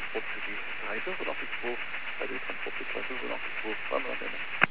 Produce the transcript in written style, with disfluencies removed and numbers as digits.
Transport für die 385 bei der Transport für 285 dran nehmen.